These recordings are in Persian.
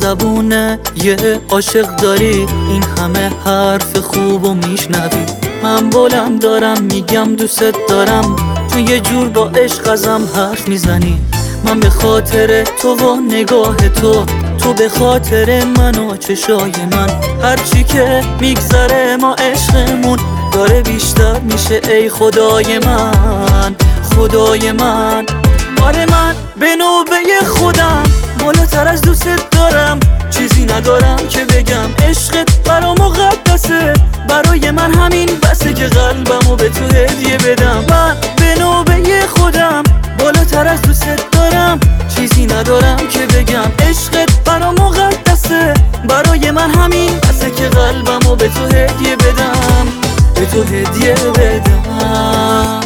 زبونه یه عاشق داری، این همه حرف خوب و میشنوی. من بلند دارم میگم دوست دارم، چون یه جور با عشق ازم حرف میزنی. من به خاطر تو و نگاه تو، تو به خاطر من و چشای من. هرچی که میگذره ما عشقمون داره بیشتر میشه ای خدای من، خدای من. آره من به نوبه خودم بالاتر از دوست دارم، چیزی ندارم که بگم. عشقت برا مقدسه، برای من همین بسه که قلبمو به تو هدیه بدم. من به نوبه خودم بالاتر از دوست دارم، چیزی ندارم که بگم. عشقت برا مقدسه، برای من همین بسه که قلبمو به تو هدیه بدم، به تو هدیه بدم.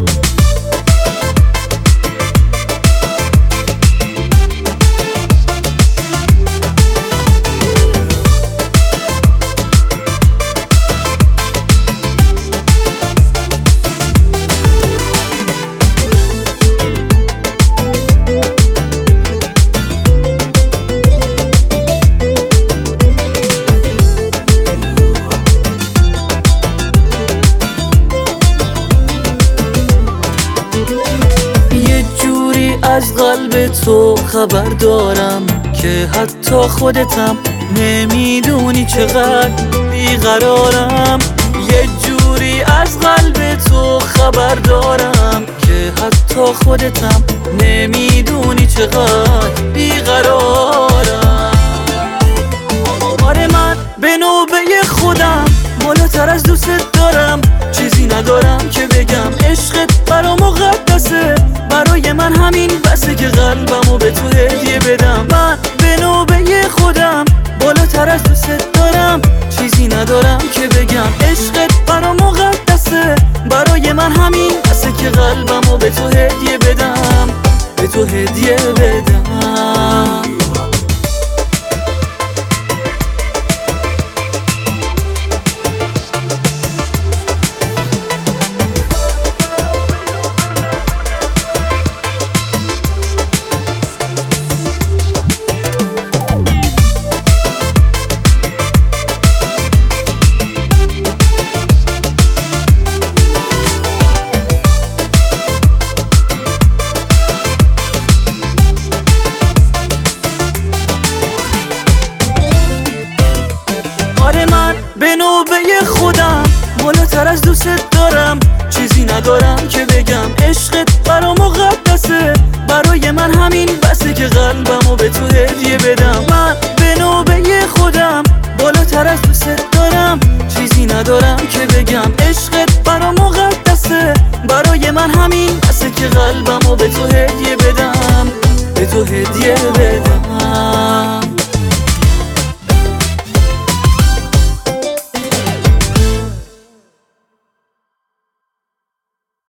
از قلب تو خبر دارم که حتی خودتم نمیدونی چقدر بیقرارم. یه جوری از قلب تو خبر دارم که حتی خودتم نمیدونی چقدر بیقرارم. آره من به نوبه خودم بالاتر از دوست دارم، چیزی ندارم که بگم. عشقت برا مقدسه، برای من همین بسه که قلبمو به تو هدیه بدم. من به نوبه خودم بالاتر از دوست دارم، چیزی ندارم که بگم. عشقت برا مقدسه، برای من همین بسه که قلبمو به تو هدیه بدم، به تو هدیه بدم. به نوبه خودم بالاتر از دوست دارم، چیزی ندارم که بگم. عشقت برا مقدسه، برای من همین بسه که قلبمو به تو هدیه بدم. من به نوبه خودم بالاتر از دوست دارم، چیزی ندارم که بگم. عشقت برا مقدسه، برای من همین بسه که قلبمو به تو هدیه بدم، به تو هدیه بدم.